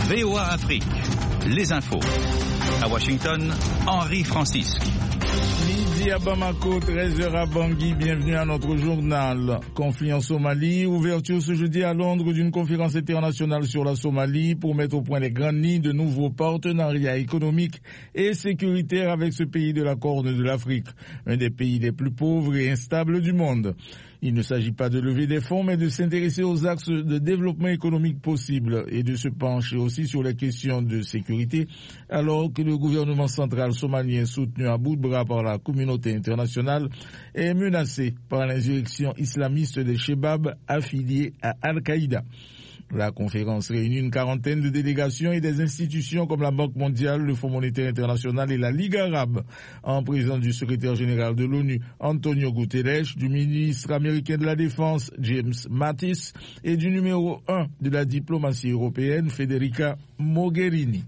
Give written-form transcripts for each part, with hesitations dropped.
VOA Afrique, les infos. À Washington, Henri Francisque. Midi à Bamako, 13h à Bangui, bienvenue à notre journal. Conflit en Somalie, ouverture ce jeudi à Londres d'une conférence internationale sur la Somalie pour mettre au point les grandes lignes de nouveaux partenariats économiques et sécuritaires avec ce pays de la Corne de l'Afrique, un des pays les plus pauvres et instables du monde. Il ne s'agit pas de lever des fonds, mais de s'intéresser aux axes de développement économique possibles et de se pencher aussi sur les questions de sécurité, alors que le gouvernement central somalien, soutenu à bout de bras par la communauté internationale, est menacé par l'insurrection islamiste des Chebab affiliés à Al-Qaïda. La conférence réunit une quarantaine de délégations et des institutions comme la Banque mondiale, le Fonds monétaire international et la Ligue arabe, en présence du secrétaire général de l'ONU, Antonio Guterres, du ministre américain de la Défense, James Mattis, et du numéro 1 de la diplomatie européenne, Federica Mogherini.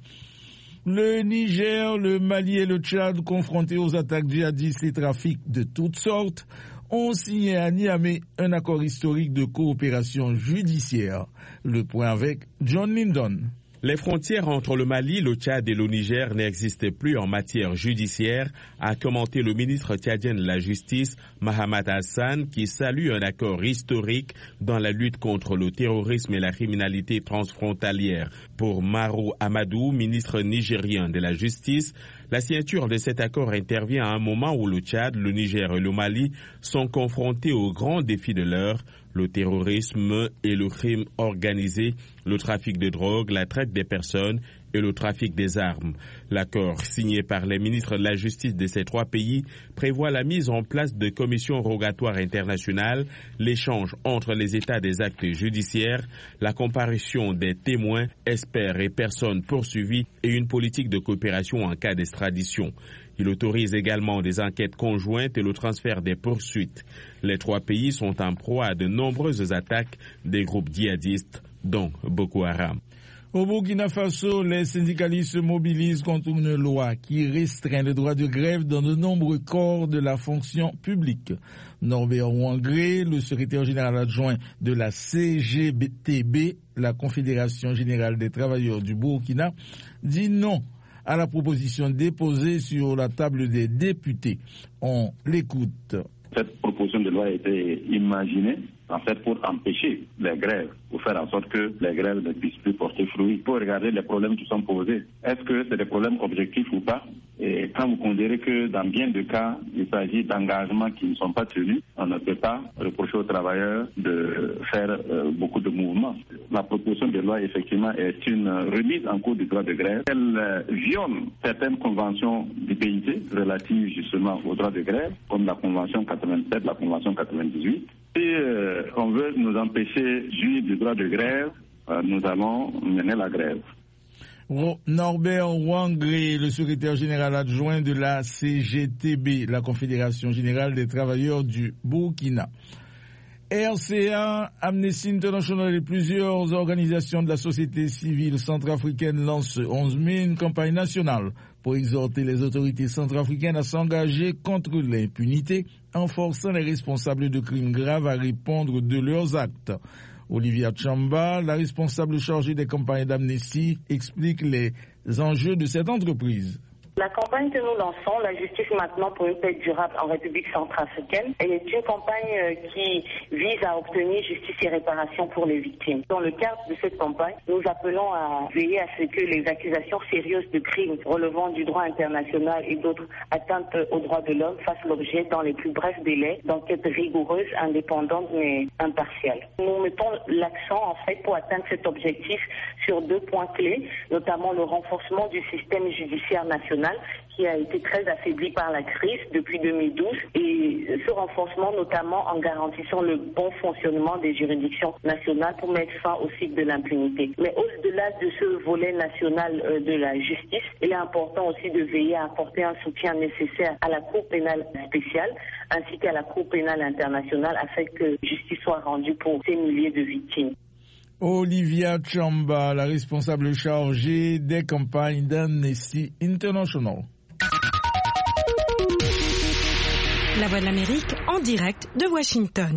Le Niger, le Mali et le Tchad, confrontés aux attaques djihadistes et trafics de toutes sortes, ont signé à Niamey un accord historique de coopération judiciaire. Le point avec John Lindon. Les frontières entre le Mali, le Tchad et le Niger n'existent plus en matière judiciaire, a commenté le ministre tchadien de la Justice, Mahamat Hassan, qui salue un accord historique dans la lutte contre le terrorisme et la criminalité transfrontalière. Pour Marou Amadou, ministre nigérien de la Justice, la signature de cet accord intervient à un moment où le Tchad, le Niger et le Mali sont confrontés aux grands défis de l'heure, le terrorisme et le crime organisé, le trafic de drogue, la traite des personnes et le trafic des armes. L'accord signé par les ministres de la Justice de ces trois pays prévoit la mise en place de commissions rogatoires internationales, l'échange entre les États des actes judiciaires, la comparution des témoins, experts et personnes poursuivies et une politique de coopération en cas d'extradition. Il autorise également des enquêtes conjointes et le transfert des poursuites. Les trois pays sont en proie à de nombreuses attaques des groupes djihadistes, dont Boko Haram. Au Burkina Faso, les syndicalistes se mobilisent contre une loi qui restreint le droit de grève dans de nombreux corps de la fonction publique. Norbert Ouangré, le secrétaire général adjoint de la CGTB, la Confédération générale des travailleurs du Burkina, dit non à la proposition déposée sur la table des députés. On l'écoute. Cette proposition de loi a été imaginée en fait pour empêcher les grèves, pour faire en sorte que les grèves ne puissent plus porter fruit. Il faut regarder les problèmes qui sont posés. Est-ce que c'est des problèmes objectifs ou pas? Et quand vous considérez que dans bien de cas, il s'agit d'engagements qui ne sont pas tenus, on ne peut pas reprocher aux travailleurs de faire beaucoup de mouvements. La proposition de loi, effectivement, est une remise en cause du droit de grève. Elle viole certaines conventions du PIT relatives justement au droit de grève, comme la Convention 87, la Convention 98. Si on veut nous empêcher de jouir du droit de grève, nous allons mener la grève. Norbert Ouangré, le secrétaire général adjoint de la CGTB, la Confédération générale des travailleurs du Burkina. RCA, Amnesty International et plusieurs organisations de la société civile centrafricaine lancent ce 11 mai une campagne nationale pour exhorter les autorités centrafricaines à s'engager contre l'impunité en forçant les responsables de crimes graves à répondre de leurs actes. Olivia Chamba, la responsable chargée des campagnes d'Amnesty, explique les enjeux de cette entreprise. La campagne que nous lançons, la justice maintenant pour une paix durable en République centrafricaine, elle est une campagne qui vise à obtenir justice et réparation pour les victimes. Dans le cadre de cette campagne, nous appelons à veiller à ce que les accusations sérieuses de crimes relevant du droit international et d'autres atteintes aux droits de l'homme fassent l'objet dans les plus brefs délais d'enquêtes rigoureuses, indépendantes mais impartiales. Nous mettons l'accent en fait pour atteindre cet objectif sur deux points clés, notamment le renforcement du système judiciaire national qui a été très affaibli par la crise depuis 2012 et ce renforcement notamment en garantissant le bon fonctionnement des juridictions nationales pour mettre fin au cycle de l'impunité. Mais au-delà de ce volet national de la justice, il est important aussi de veiller à apporter un soutien nécessaire à la Cour pénale spéciale ainsi qu'à la Cour pénale internationale afin que justice soit rendue pour ces milliers de victimes. Olivia Chamba, la responsable chargée des campagnes d'Amnesty International. La Voix de l'Amérique en direct de Washington.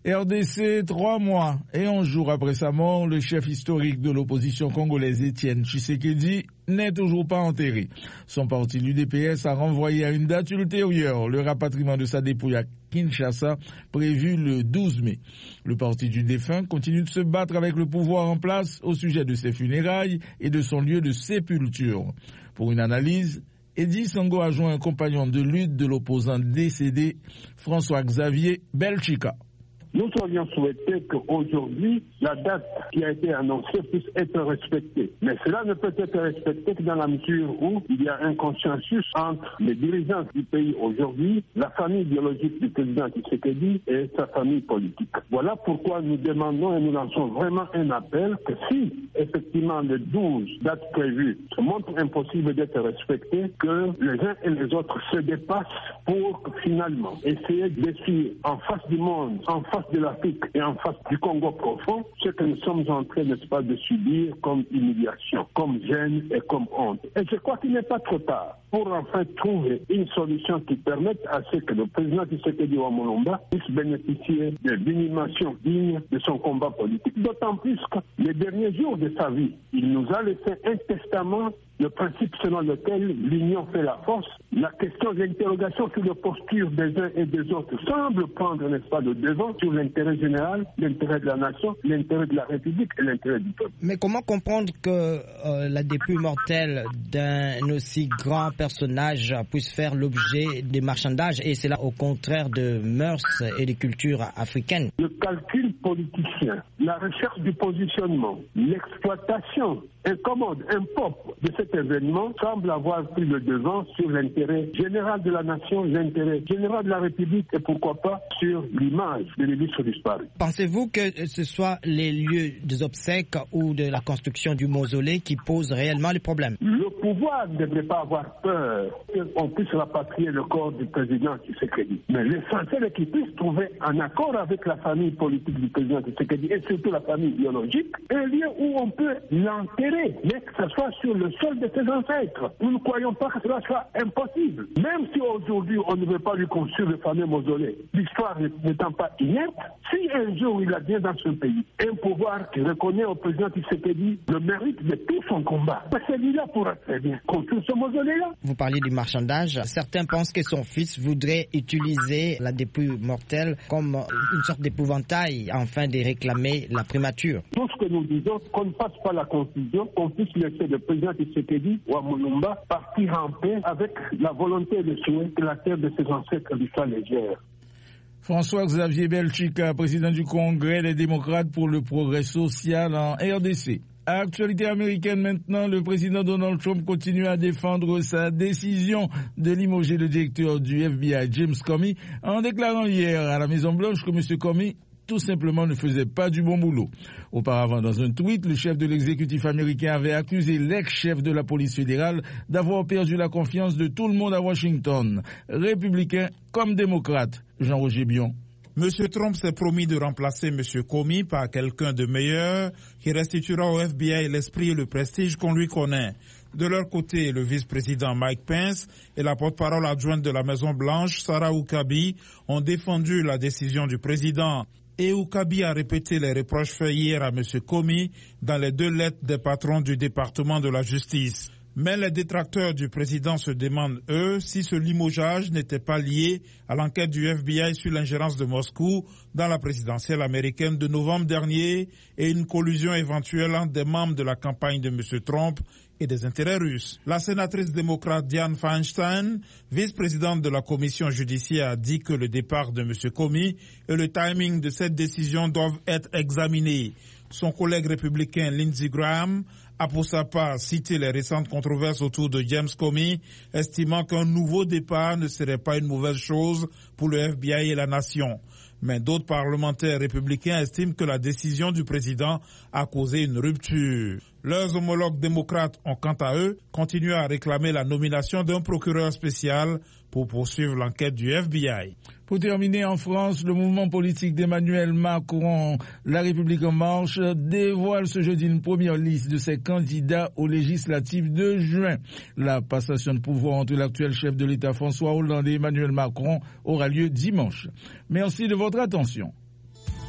RDC, 3 mois et 11 jours après sa mort, le chef historique de l'opposition congolaise Étienne Tshisekedi n'est toujours pas enterré. Son parti, l'UDPS, a renvoyé à une date ultérieure le rapatriement de sa dépouille à Kinshasa, prévu le 12 mai. Le parti du défunt continue de se battre avec le pouvoir en place au sujet de ses funérailles et de son lieu de sépulture. Pour une analyse, Eddy Sango a joint un compagnon de lutte de l'opposant décédé, François-Xavier Belchika. Nous aurions souhaité qu'aujourd'hui, la date qui a été annoncée puisse être respectée. Mais cela ne peut être respecté que dans la mesure où il y a un consensus entre les dirigeants du pays aujourd'hui, la famille biologique du président Tshisekedi et sa famille politique. Voilà pourquoi nous demandons et nous lançons vraiment un appel que si, effectivement, le 12, date prévue, se montre impossible d'être respecté, que les uns et les autres se dépassent pour finalement essayer d'essuyer en face du monde, en face de l'Afrique et en face du Congo profond, ce que nous sommes en train, n'est-ce pas, de subir comme humiliation, comme gêne et comme honte. Et je crois qu'il n'est pas trop tard pour enfin trouver une solution qui permette à ce que le président Tshisekedi Wamulumba puisse bénéficier d'une inhumation digne de son combat politique. D'autant plus que les derniers jours de sa vie, il nous a laissé un testament, le principe selon lequel l'union fait la force. La question de l'interrogation sur la posture des uns et des autres semble prendre, n'est-ce pas, le devant sur l'intérêt général, l'intérêt de la nation, l'intérêt de la République et l'intérêt du peuple. Mais comment comprendre que la dépouille mortelle d'un aussi grand personnage puisse faire l'objet des marchandages et c'est là au contraire de mœurs et de culture africaines? Le calcul politicien, la recherche du positionnement, l'exploitation incommode, impop de cet événement semble avoir pris le devant sur l'intérêt général de la nation, l'intérêt général de la République et pourquoi pas sur l'image de l'illustre disparu. Pensez-vous que ce soit les lieux des obsèques ou de la construction du mausolée qui posent réellement les problèmes? Le pouvoir ne devrait pas avoir peur qu'on puisse rapatrier le corps du président Tshisekedi. Mais l'essentiel est qu'il puisse trouver un accord avec la famille politique du président Tshisekedi et surtout la famille biologique, un lieu où on peut l'enterrer, mais que ce soit sur le sol de ses ancêtres. Nous ne croyons pas que cela soit impossible. Même si aujourd'hui on ne veut pas lui construire le fameux mausolée, l'histoire n'étant pas inerte, si un jour il a bien dans ce pays un pouvoir qui reconnaît au président Tshisekedi le mérite de tout son combat, celui-là pourra très bien construire ce mausolée-là. Vous parlez du marchandage. Certains pensent que son fils voudrait utiliser la dépouille mortelle comme une sorte d'épouvantail afin de réclamer la primature. Tout ce que nous disons, qu'on ne fasse pas la confusion, qu'on puisse laisser le président Tshisekedi ou Wamulumba partir en paix avec la volonté et le souhait que la terre de ses ancêtres lui soit légère. François-Xavier Belchika, président du Congrès des démocrates pour le progrès social en RDC. À actualité américaine maintenant, le président Donald Trump continue à défendre sa décision de limoger le directeur du FBI, James Comey, en déclarant hier à la Maison-Blanche que M. Comey tout simplement ne faisait pas du bon boulot. Auparavant, dans un tweet, le chef de l'exécutif américain avait accusé l'ex-chef de la police fédérale d'avoir perdu la confiance de tout le monde à Washington, républicain comme démocrate. Jean-Roger Bion. M. Trump s'est promis de remplacer M. Comey par quelqu'un de meilleur qui restituera au FBI l'esprit et le prestige qu'on lui connaît. De leur côté, le vice-président Mike Pence et la porte-parole adjointe de la Maison-Blanche, Sarah Huckabee, ont défendu la décision du président. Et Huckabee a répété les reproches faits hier à M. Comey dans les 2 lettres des patrons du département de la justice. Mais les détracteurs du président se demandent, eux, si ce limogeage n'était pas lié à l'enquête du FBI sur l'ingérence de Moscou dans la présidentielle américaine de novembre dernier et une collusion éventuelle entre des membres de la campagne de M. Trump et des intérêts russes. La sénatrice démocrate Dianne Feinstein, vice-présidente de la commission judiciaire, a dit que le départ de M. Comey et le timing de cette décision doivent être examinés. Son collègue républicain Lindsey Graham a pour sa part cité les récentes controverses autour de James Comey, estimant qu'un nouveau départ ne serait pas une mauvaise chose pour le FBI et la nation. Mais d'autres parlementaires républicains estiment que la décision du président a causé une rupture. Leurs homologues démocrates ont quant à eux continué à réclamer la nomination d'un procureur spécial pour poursuivre l'enquête du FBI. Pour terminer, en France, le mouvement politique d'Emmanuel Macron, La République en marche, dévoile ce jeudi une première liste de ses candidats aux législatives de juin. La passation de pouvoir entre l'actuel chef de l'État François Hollande et Emmanuel Macron aura lieu dimanche. Merci de votre attention.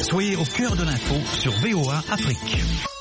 Soyez au cœur de l'info sur VOA Afrique.